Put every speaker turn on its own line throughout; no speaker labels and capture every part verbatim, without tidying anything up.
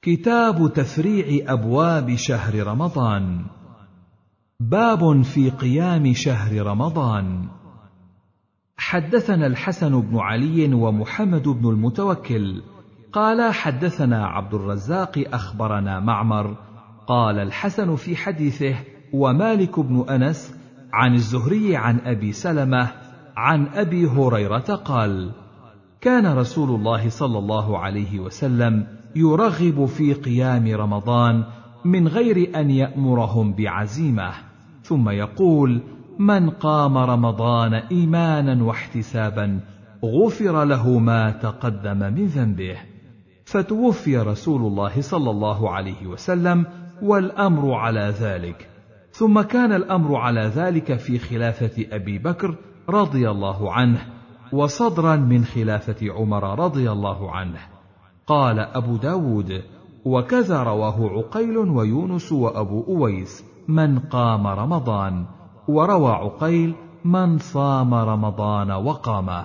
كتاب تفريع أبواب شهر رمضان. باب في قيام شهر رمضان. حدثنا الحسن بن علي ومحمد بن المتوكل قال حدثنا عبد الرزاق أخبرنا معمر قال الحسن في حديثه ومالك بن أنس عن الزهري عن أبي سلمة عن أبي هريرة قال: كان رسول الله صلى الله عليه وسلم يرغب في قيام رمضان من غير أن يأمرهم بعزيمة، ثم يقول: من قام رمضان إيمانا واحتسابا غفر له ما تقدم من ذنبه. فتوفي رسول الله صلى الله عليه وسلم والأمر على ذلك، ثم كان الأمر على ذلك في خلافة أبي بكر رضي الله عنه، وصدرا من خلافة عمر رضي الله عنه. قال أبو داود: وكذا رواه عقيل ويونس وأبو أويس من قام رمضان، وروى عقيل من صام رمضان وقامه.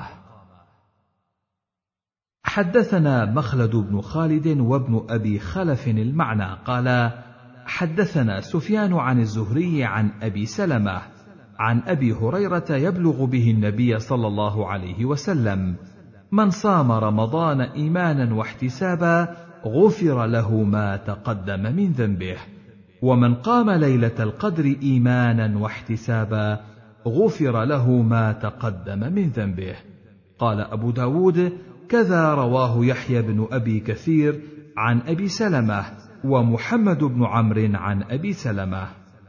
حدثنا مخلد بن خالد وابن أبي خلف المعنى قال حدثنا سفيان عن الزهري عن أبي سلمة عن أبي هريرة يبلغ به النبي صلى الله عليه وسلم: من صام رمضان إيمانا واحتسابا غفر له ما تقدم من ذنبه، ومن قام ليلة القدر إيمانا واحتسابا غفر له ما تقدم من ذنبه. قال أبو داود: كذا رواه يحيى بن أبي كثير عن أبي سلمة ومحمد بن عمرو عن أبي سلمة.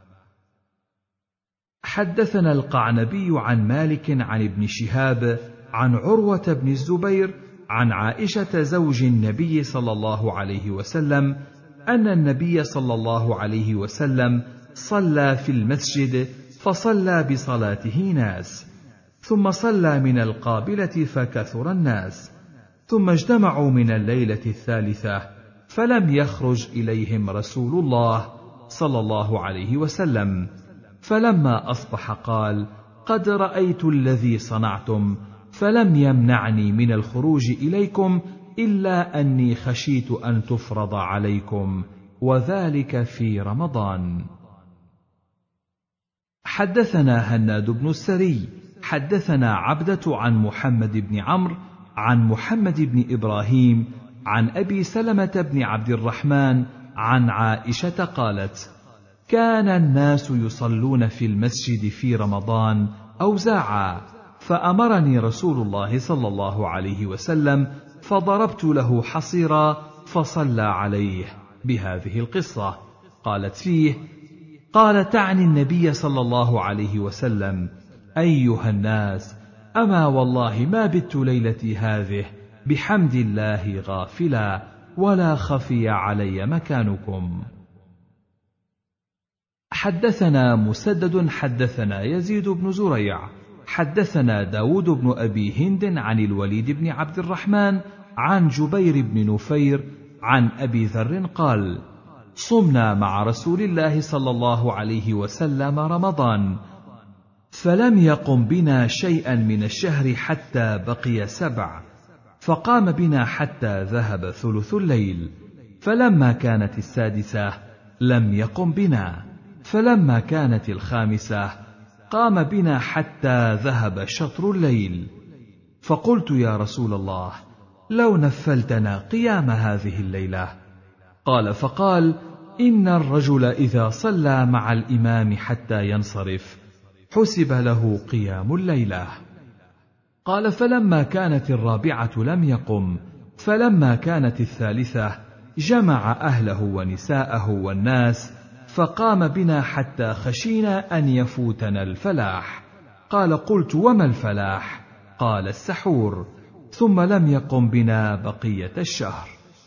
حدثنا القعنبي عن مالك عن ابن شهاب عن عروة بن الزبير عن عائشة زوج النبي صلى الله عليه وسلم أن النبي صلى الله عليه وسلم صلى في المسجد فصلى بصلاته ناس، ثم صلى من القابلة فكثر الناس، ثم اجتمعوا من الليلة الثالثة فلم يخرج إليهم رسول الله صلى الله عليه وسلم، فلما أصبح قال: قد رأيت الذي صنعتم، فلم يمنعني من الخروج إليكم إلا أني خشيت أن تفرض عليكم، وذلك في رمضان. حدثنا هناد بن السري حدثنا عبدة عن محمد بن عمرو عن محمد بن إبراهيم عن أبي سلمة بن عبد الرحمن عن عائشة قالت: كان الناس يصلون في المسجد في رمضان أوزاعا، فأمرني رسول الله صلى الله عليه وسلم فضربت له حصيرا فصلى عليه بهذه القصة. قالت فيه: قال تعني النبي صلى الله عليه وسلم: أيها الناس، أما والله ما بت ليلتي هذه بحمد الله غافلا، ولا خفي علي مكانكم. حدثنا مسدد حدثنا يزيد بن زريع حدثنا داود بن أبي هند عن الوليد بن عبد الرحمن عن جبير بن نفير عن أبي ذر قال: صمنا مع رسول الله صلى الله عليه وسلم رمضان، فلم يقم بنا شيئا من الشهر حتى بقي سبع، فقام بنا حتى ذهب ثلث الليل، فلما كانت السادسة لم يقم بنا، فلما كانت الخامسة قام بنا حتى ذهب شطر الليل، فقلت: يا رسول الله، لو نفلتنا قيام هذه الليلة. قال فقال: إن الرجل إذا صلى مع الإمام حتى ينصرف حسب له قيام الليلة. قال: فلما كانت الرابعة لم يقم، فلما كانت الثالثة جمع أهله ونساءه والناس، فقام بنا حتى خشينا أن يفوتنا الفلاح. قال: قلت: وما الفلاح؟ قال: السحور. ثم لم يقم بنا بقية الشهر.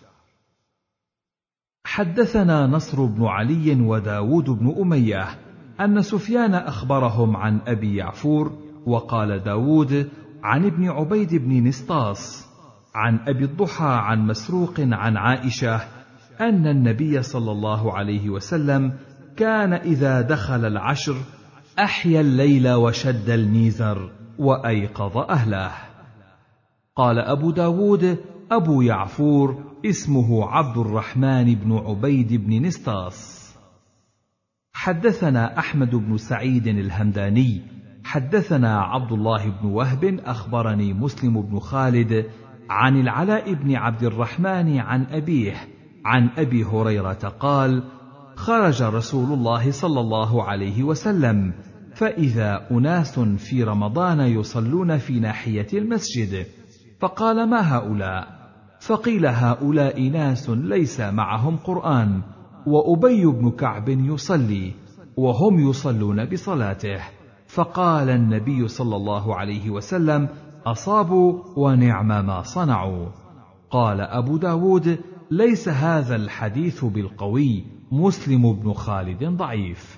حدثنا نصر بن علي وداود بن أمية أن سفيان أخبرهم عن أبي يعفور، وقال داود عن ابن عبيد بن نسطاس عن أبي الضحى عن مسروق عن عائشة أن النبي صلى الله عليه وسلم كان إذا دخل العشر أحيا الليل وشد الميزر وأيقظ أهله. قال أبو داود: أبو يعفور اسمه عبد الرحمن بن عبيد بن نسطاس. حدثنا أحمد بن سعيد الهمداني حدثنا عبد الله بن وهب أخبرني مسلم بن خالد عن العلاء بن عبد الرحمن عن أبيه عن أبي هريرة قال: خرج رسول الله صلى الله عليه وسلم فإذا أناس في رمضان يصلون في ناحية المسجد، فقال: ما هؤلاء؟ فقيل: هؤلاء ناس ليس معهم قرآن، وأبي بن كعب يصلي وهم يصلون بصلاته. فقال النبي صلى الله عليه وسلم: أصابوا ونعم ما صنعوا. قال أبو داود: ليس هذا الحديث بالقوي، مسلم بن خالد ضعيف.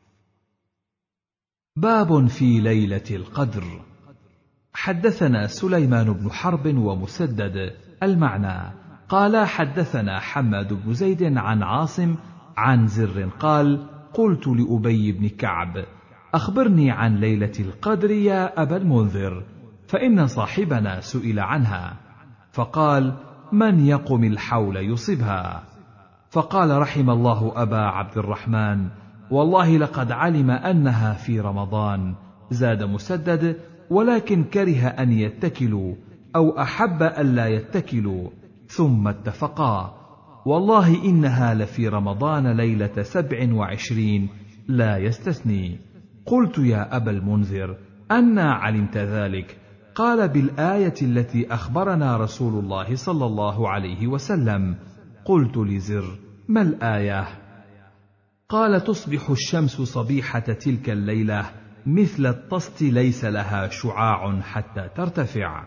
باب في ليلة القدر. حدثنا سليمان بن حرب ومسدد المعنى قال: حدثنا حماد بن زيد عن عاصم عن زر قال: قلت لأبي بن كعب: أخبرني عن ليلة القدر يا أبا المنذر، فإن صاحبنا سئل عنها، فقال: من يقم الحول يصبها. فقال: رحم الله أبا عبد الرحمن، والله لقد علم أنها في رمضان. زاد مسدد: ولكن كره أن يتكلوا أو أحب ألا يتكلوا، ثم اتفقا: والله إنها لفي رمضان ليلة سبع وعشرين لا يستثني. قلت: يا أبا المنذر، أنا علمت ذلك؟ قال: بالآية التي أخبرنا رسول الله صلى الله عليه وسلم. قلت لزر: ما الآية؟ قال: تصبح الشمس صبيحة تلك الليلة مثل الطست ليس لها شعاع حتى ترتفع.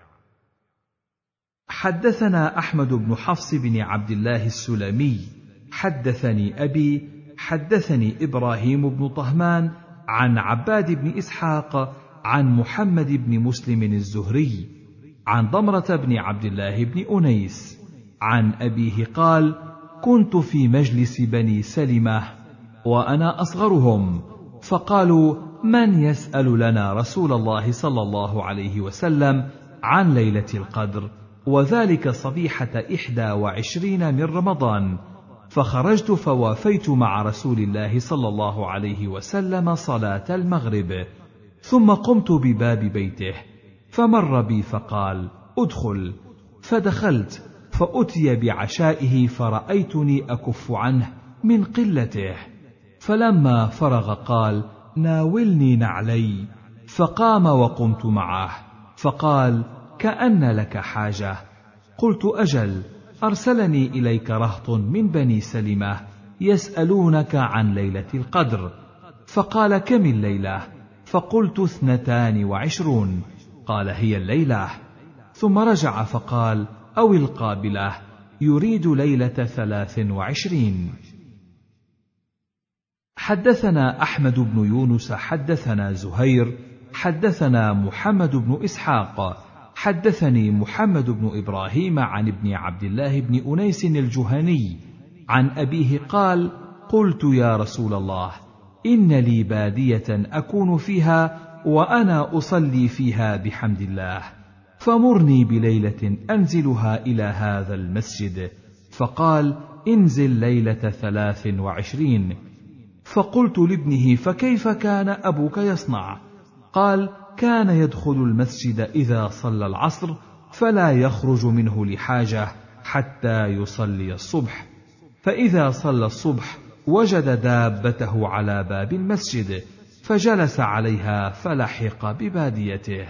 حدثنا أحمد بن حفص بن عبد الله السلمي حدثني أبي حدثني إبراهيم بن طهمان عن عباد بن إسحاق عن محمد بن مسلم الزهري عن ضمرة بن عبد الله بن أنيس عن أبيه قال: كنت في مجلس بني سلمة وأنا أصغرهم، فقالوا: من يسأل لنا رسول الله صلى الله عليه وسلم عن ليلة القدر، وذلك صبيحة إحدى وعشرين من رمضان. فخرجت فوافيت مع رسول الله صلى الله عليه وسلم صلاة المغرب، ثم قمت بباب بيته، فمر بي فقال: ادخل. فدخلت فأتي بعشائه، فرأيتني أكف عنه من قلته، فلما فرغ قال: ناولني نعلي. فقام وقمت معه، فقال: كأن لك حاجة. قلت: أجل، أرسلني إليك رهط من بني سلمة يسألونك عن ليلة القدر. فقال: كم الليلة؟ فقلت: اثنتان وعشرون. قال: هي الليلة. ثم رجع فقال: أو القابلة، يريد ليلة ثلاث وعشرين. حدثنا أحمد بن يونس حدثنا زهير حدثنا محمد بن إسحاق حدثني محمد بن إبراهيم عن ابن عبد الله بن أنيس الجهني عن أبيه قال: قلت: يا رسول الله، إن لي بادية أكون فيها وأنا أصلي فيها بحمد الله، فمرني بليلة أنزلها إلى هذا المسجد. فقال: انزل ليلة ثلاث وعشرين. فقلت لابنه: فكيف كان أبوك يصنع؟ قال: كان يدخل المسجد إذا صلى العصر فلا يخرج منه لحاجة حتى يصلي الصبح، فإذا صلى الصبح وجد دابته على باب المسجد فجلس عليها فلحق بباديته.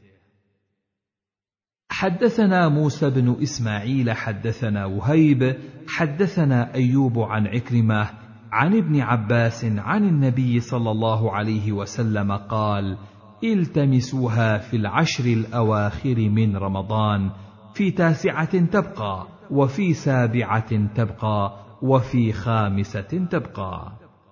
حدثنا موسى بن إسماعيل حدثنا وهيب حدثنا أيوب عن عكرمة عن ابن عباس عن النبي صلى الله عليه وسلم قال: التمسوها في العشر الأواخر من رمضان، في تاسعة تبقى، وفي سابعة تبقى، وفي خامسة تبقى.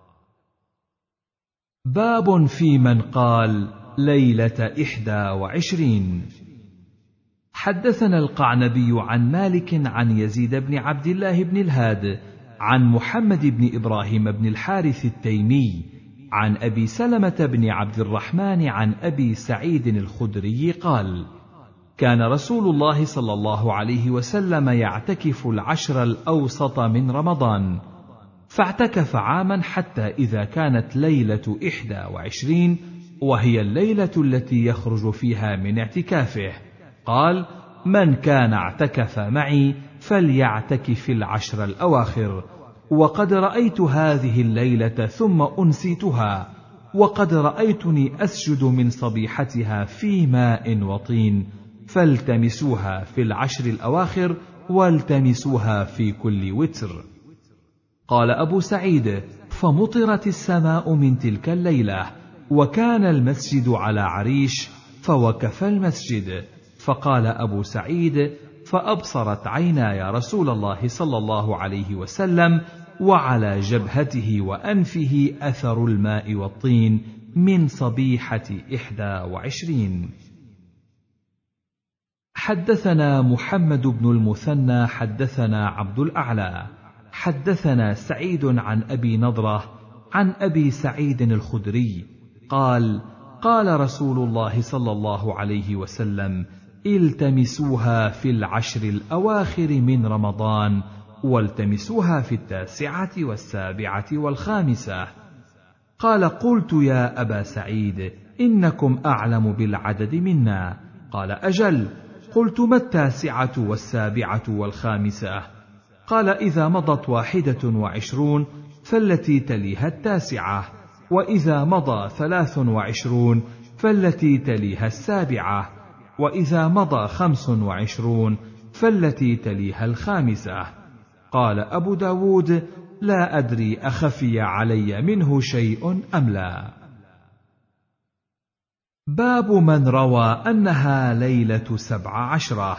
باب في من قال ليلة إحدى وعشرين. حدثنا القعنبي عن مالك عن يزيد بن عبد الله بن الهاد عن محمد بن إبراهيم بن الحارث التيمي عن أبي سلمة بن عبد الرحمن عن أبي سعيد الخدري قال: كان رسول الله صلى الله عليه وسلم يعتكف العشر الأوسط من رمضان، فاعتكف عاما حتى إذا كانت ليلة إحدى وعشرين وهي الليلة التي يخرج فيها من اعتكافه قال: من كان اعتكف معي فليعتكف العشر الأواخر، وقد رأيت هذه الليلة ثم أنسيتها، وقد رأيتني أسجد من صبيحتها في ماء وطين، فالتمسوها في العشر الأواخر والتمسوها في كل وتر. قال أبو سعيد: فمطرت السماء من تلك الليلة، وكان المسجد على عريش، فوقف المسجد. فقال أبو سعيد: فأبصرت عيناي رسول الله صلى الله عليه وسلم، وعلى جبهته وأنفه أثر الماء والطين من صبيحة إحدى وعشرين. حدثنا محمد بن المثنى حدثنا عبد الأعلى حدثنا سعيد عن أبي نضرة عن أبي سعيد الخدري قال: قال رسول الله صلى الله عليه وسلم: التمسوها في العشر الأواخر من رمضان، والتمسوها في التاسعة والسابعة والخامسة. قال: قلت يا أبا سعيد إنكم أعلم بالعدد منا. قال: أجل. قلت: ما التاسعة والسابعة والخامسة؟ قال: إذا مضت واحدة وعشرون فالتي تليها التاسعة، وإذا مضى ثلاث وعشرون فالتي تليها السابعة، وإذا مضى خمس وعشرون فالتي تليها الخامسة. قال أبو داود: لا أدري أخفي علي منه شيء أم لا. باب من روى أنها ليلة سبع عشرة.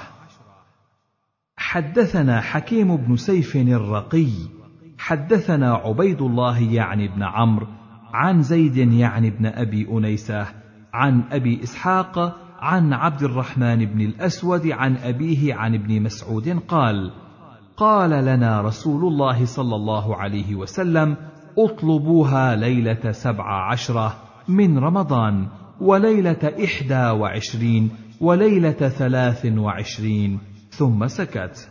حدثنا حكيم بن سيف الرقي حدثنا عبيد الله يعني بن عمرو عن زيد يعني بن أبي أنيسة عن أبي إسحاق عن عبد الرحمن بن الأسود عن أبيه عن ابن مسعود قال: قال لنا رسول الله صلى الله عليه وسلم: اطلبوها ليلة سبع عشرة من رمضان، وليلة إحدى وعشرين، وليلة ثلاث وعشرين، ثم سكت.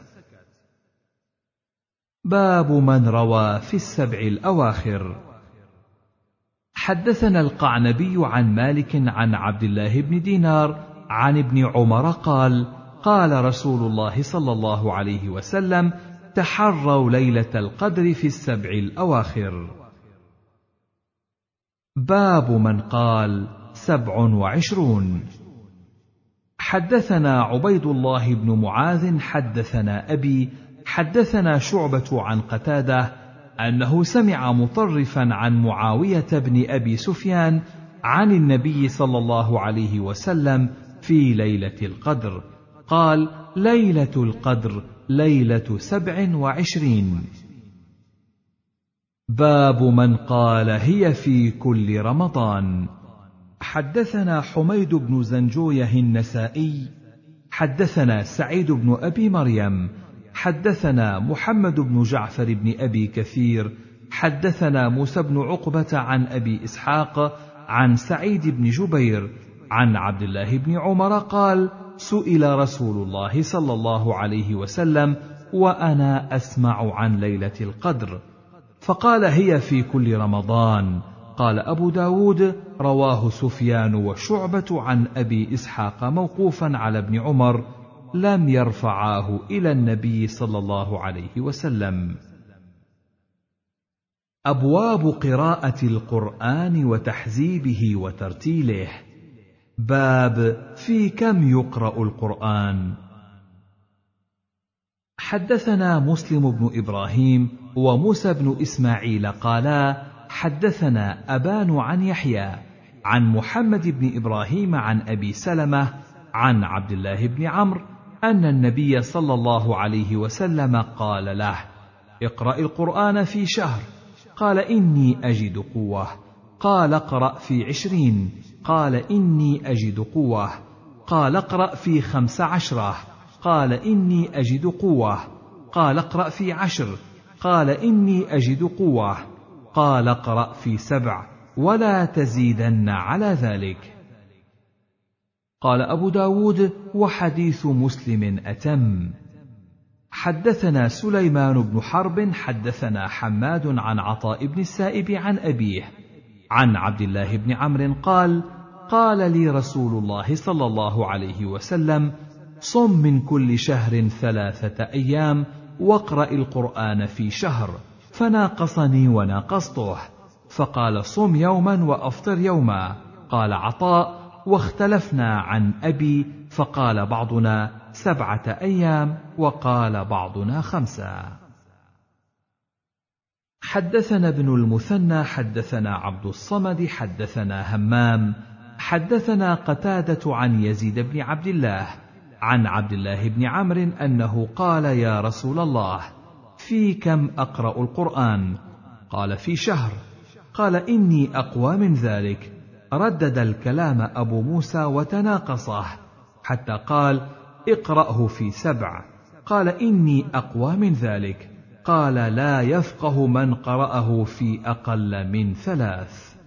باب من روى في السبع الأواخر. حدثنا القعنبي عن مالك عن عبد الله بن دينار عن ابن عمر قال: قال رسول الله صلى الله عليه وسلم: تحروا ليلة القدر في السبع الأواخر. باب من قال سبع وعشرون. حدثنا عبيد الله بن معاذ حدثنا أبي حدثنا شعبة عن قتادة أنه سمع مطرفا عن معاوية بن أبي سفيان عن النبي صلى الله عليه وسلم في ليلة القدر قال: ليلة القدر ليلة سبع وعشرين. باب من قال هي في كل رمضان. حدثنا حميد بن زنجويه النسائي حدثنا سعيد بن أبي مريم حدثنا محمد بن جعفر بن أبي كثير حدثنا موسى بن عقبة عن أبي إسحاق عن سعيد بن جبير عن عبد الله بن عمر قال: سئل رسول الله صلى الله عليه وسلم وأنا أسمع عن ليلة القدر، فقال: هي في كل رمضان. قال أبو داود: رواه سفيان وشعبة عن أبي إسحاق موقوفا على ابن عمر، لم يرفعاه إلى النبي صلى الله عليه وسلم. أبواب قراءة القرآن وتحزيبه وترتيله. باب في كم يقرأ القرآن. حدثنا مسلم بن إبراهيم وموسى بن إسماعيل قالا: حدثنا أبان عن يحيى عن محمد بن إبراهيم عن أبي سلمة عن عبد الله بن عمرو أن النبي صلى الله عليه وسلم قال له: اقرأ القرآن في شهر. قال: إني أجد قوة. قال: اقرأ في عشرين. قال: إني أجد قوة. قال: اقرأ في خمس عشرة. قال: إني أجد قوة. قال: اقرأ في عشر. قال: إني أجد قوة. قال: اقرأ في سبع ولا تزيدن على ذلك. قال أبو داود: وحديث مسلم أتم. حدثنا سليمان بن حرب حدثنا حماد عن عطاء بن السائب عن أبيه عن عبد الله بن عمرو قال: قال لي رسول الله صلى الله عليه وسلم: صم من كل شهر ثلاثة أيام واقرأ القرآن في شهر، فناقصني وناقصته، فقال: صم يوما وأفطر يوما. قال عطاء: واختلفنا عن أبي، فقال بعضنا سبعة أيام وقال بعضنا خمسة. حدثنا ابن المثنى حدثنا عبد الصمد حدثنا همام حدثنا قتادة عن يزيد بن عبد الله عن عبد الله بن عمرو أنه قال: يا رسول الله، في كم أقرأ القرآن؟ قال: في شهر. قال: إني أقوى من ذلك. ردد الكلام أبو موسى وتناقصه حتى قال: اقرأه في سبع. قال: إني أقوى من ذلك. قال: لا يفقه من قرأه في أقل من ثلاث.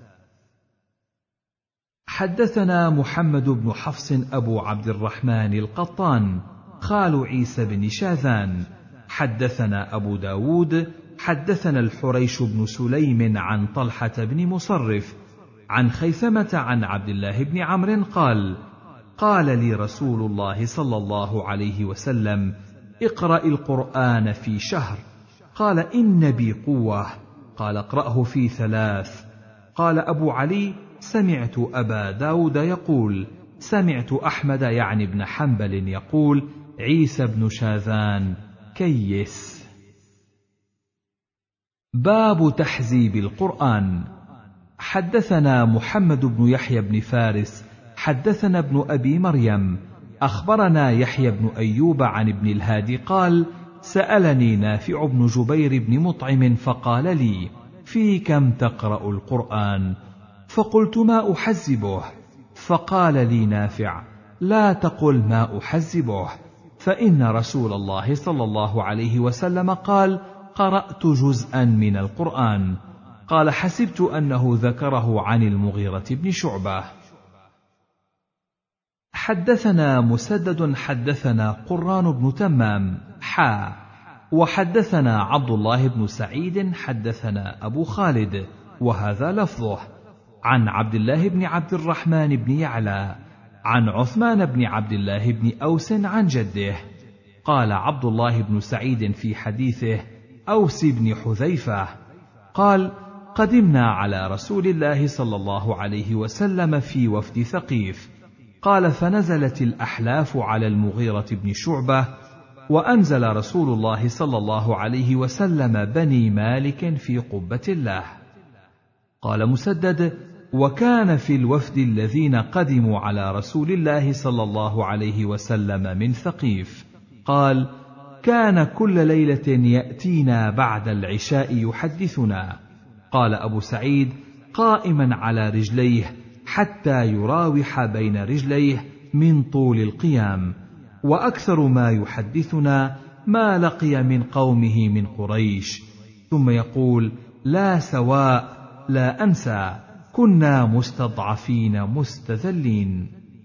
حدثنا محمد بن حفص أبو عبد الرحمن القطان خال عيسى بن شاذان حدثنا أبو داود حدثنا الحريش بن سليم عن طلحة بن مصرف عن خيثمة عن عبد الله بن عمرو قال: قال لي رسول الله صلى الله عليه وسلم: اقرأ القرآن في شهر. قال: إن بي قوة. قال: اقرأه في ثلاث. قال أبو علي: سمعت أبا داود يقول: سمعت أحمد يعني بن حنبل يقول: عيسى بن شاذان كيس. باب تحزيب القرآن. حدثنا محمد بن يحيى بن فارس حدثنا ابن أبي مريم أخبرنا يحيى بن أيوب عن ابن الهادي قال: سألني نافع بن جبير بن مطعم فقال لي: في كم تقرأ القرآن؟ فقلت: ما أحزبه. فقال لي نافع: لا تقل ما أحزبه، فإن رسول الله صلى الله عليه وسلم قال: قرأت جزءا من القرآن. قال: حسبت أنه ذكره عن المغيرة بن شعبة. حدثنا مسدد حدثنا قران بن تمام حا وحدثنا عبد الله بن سعيد حدثنا أبو خالد وهذا لفظه عن عبد الله بن عبد الرحمن بن يعلى عن عثمان بن عبد الله بن أوس عن جده. قال عبد الله بن سعيد في حديثه: أوس بن حذيفة قال: قدمنا على رسول الله صلى الله عليه وسلم في وفد ثقيف. قال: فنزلت الأحلاف على المغيرة بن شعبة، وأنزل رسول الله صلى الله عليه وسلم بني مالك في قبة الله. قال مسدد: وكان في الوفد الذين قدموا على رسول الله صلى الله عليه وسلم من ثقيف. قال: كان كل ليلة يأتينا بعد العشاء يحدثنا. قال أبو سعيد: قائما على رجليه حتى يراوح بين رجليه من طول القيام، وأكثر ما يحدثنا ما لقي من قومه من قريش، ثم يقول: لا سواء لا أنسى، كنا مستضعفين مستذلين.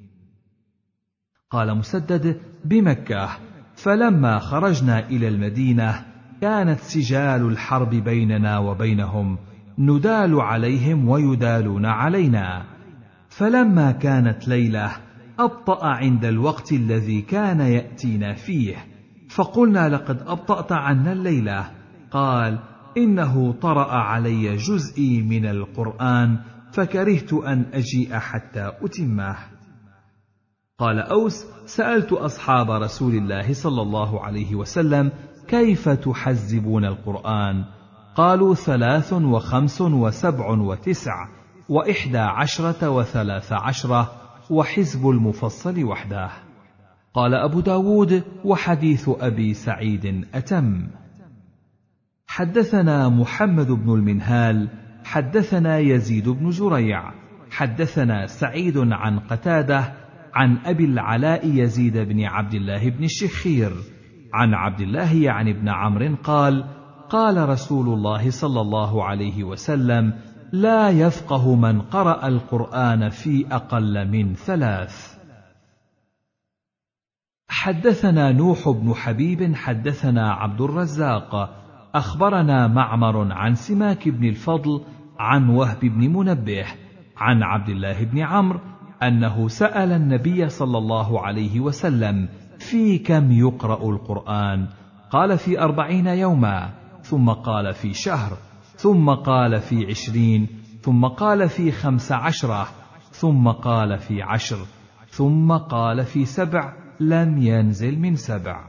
قال مسدد: بمكة، فلما خرجنا إلى المدينة كانت سجال الحرب بيننا وبينهم، ندال عليهم ويدالون علينا. فلما كانت ليلة أبطأ عند الوقت الذي كان يأتينا فيه، فقلنا: لقد أبطأت عنا الليلة. قال: إنه طرأ علي جزئي من القرآن فكرهت أن أجيء حتى أتمه. قال أوس: سألت أصحاب رسول الله صلى الله عليه وسلم: كيف تحزبون القرآن؟ قالوا: ثلاث وخمس وسبع وتسع وإحدى عشرة وثلاث عشرة وحزب المفصل وحده. قال أبو داود: وحديث أبي سعيد أتم. حدثنا محمد بن المنهال حدثنا يزيد بن زريع حدثنا سعيد عن قتادة عن أبي العلاء يزيد بن عبد الله بن الشخير عن عبد الله يعني بن عمرو قال: قال رسول الله صلى الله عليه وسلم: لا يفقه من قرأ القرآن في أقل من ثلاث. حدثنا نوح بن حبيب حدثنا عبد الرزاق أخبرنا معمر عن سماك بن الفضل عن وهب بن منبه عن عبد الله بن عمرو أنه سأل النبي صلى الله عليه وسلم في كم يقرأ القرآن؟ قال في أربعين يوما، ثم قال في شهر، ثم قال في عشرين، ثم قال في خمس عشرة، ثم قال في عشر، ثم قال في سبع، لم ينزل من سبع.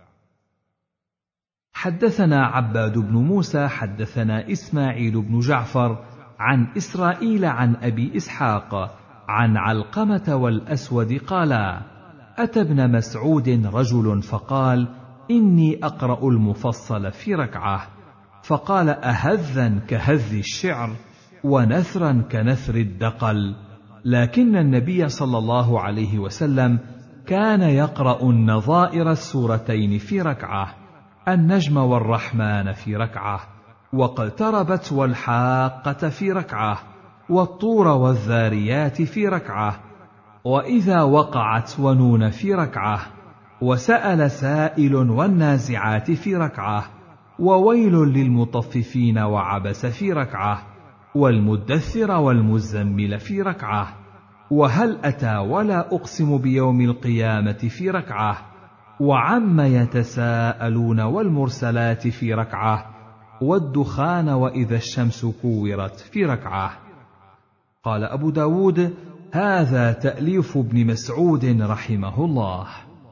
حدثنا عباد بن موسى حدثنا إسماعيل بن جعفر عن إسرائيل عن أبي إسحاق عن علقمة والأسود قالا: أتى ابن مسعود رجل فقال: إني أقرأ المفصل في ركعة. فقال: أهذا كهذ الشعر ونثرا كنثر الدقل؟ لكن النبي صلى الله عليه وسلم كان يقرأ النظائر السورتين في ركعة، النجم والرحمن في ركعة، واقتربت والحاقة في ركعة، والطور والذاريات في ركعة، وإذا وقعت ونون في ركعة، وسأل سائل والنازعات في ركعة، وويل للمطففين وعبس في ركعة، والمدثر والمزمل في ركعة، وهل أتى ولا أقسم بيوم القيامة في ركعة، وعم يتساءلون والمرسلات في ركعة، والدخان وإذا الشمس كورت في ركعة. قال أبو داود: هذا تأليف ابن مسعود رحمه الله.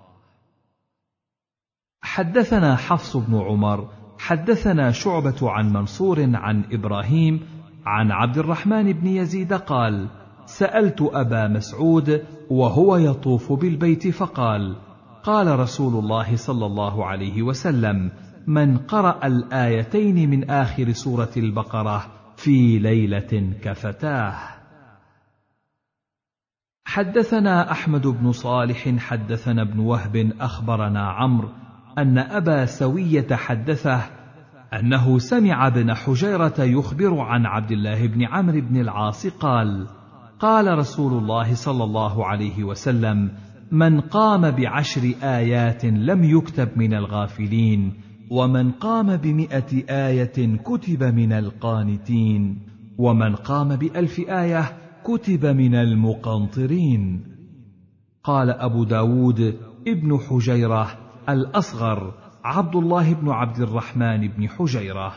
حدثنا حفص بن عمر حدثنا شعبة عن منصور عن إبراهيم عن عبد الرحمن بن يزيد قال: سألت أبا مسعود وهو يطوف بالبيت فقال: قال رسول الله صلى الله عليه وسلم: من قرأ الآيتين من آخر سورة البقرة في ليلة كفتاه. حدثنا أحمد بن صالح حدثنا ابن وهب أخبرنا عمرو أن أبا سوية حدثه أنه سمع ابن حجيرة يخبر عن عبد الله بن عمرو بن العاص قال: قال رسول الله صلى الله عليه وسلم: من قام بعشر آيات لم يكتب من الغافلين، ومن قام بمئة آية كتب من القانتين، ومن قام بألف آية كتب من المقنطرين. قال أبو داود: ابن حجيرة الأصغر عبد الله بن عبد الرحمن بن حجيرة.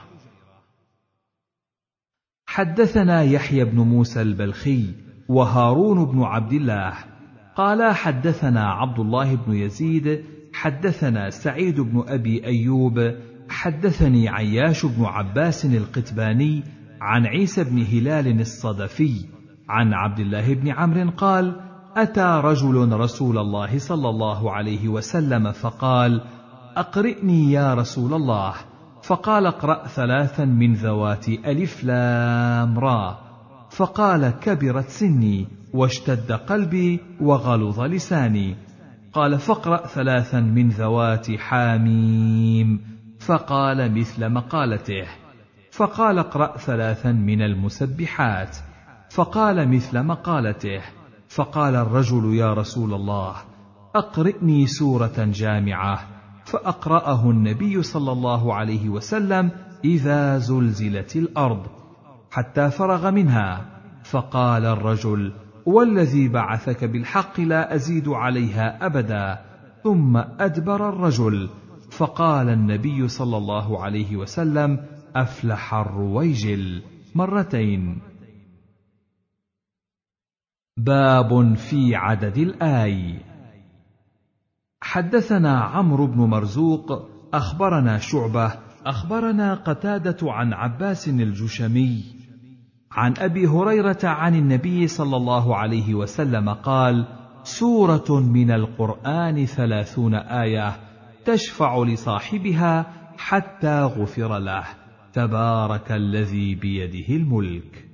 حدثنا يحيى بن موسى البلخي وهارون بن عبد الله قال: حدثنا عبد الله بن يزيد حدثنا سعيد بن أبي أيوب حدثني عياش بن عباس القتباني عن عيسى بن هلال الصدفي عن عبد الله بن عمرو قال: أتى رجل رسول الله صلى الله عليه وسلم فقال: أقرئني يا رسول الله. فقال: اقرأ ثلاثا من ذوات ألف لام را. فقال: كبرت سني واشتد قلبي وغلظ لساني. قال: فاقرأ ثلاثا من ذوات حاميم. فقال مثل مقالته. فقال: اقرأ ثلاثا من المسبحات. فقال مثل مقالته. فقال الرجل: يا رسول الله، أقرئني سورة جامعة. فأقرأه النبي صلى الله عليه وسلم: إذا زلزلت الأرض، حتى فرغ منها. فقال الرجل: والذي بعثك بالحق لا أزيد عليها أبدا. ثم أدبر الرجل. فقال النبي صلى الله عليه وسلم: أفلح الرويجل مرتين. باب في عدد الآي. حدثنا عمرو بن مرزوق أخبرنا شعبة أخبرنا قتادة عن عباس الجشمي عن أبي هريرة عن النبي صلى الله عليه وسلم قال: سورة من القرآن ثلاثون آية تشفع لصاحبها حتى غفر له، تبارك الذي بيده الملك.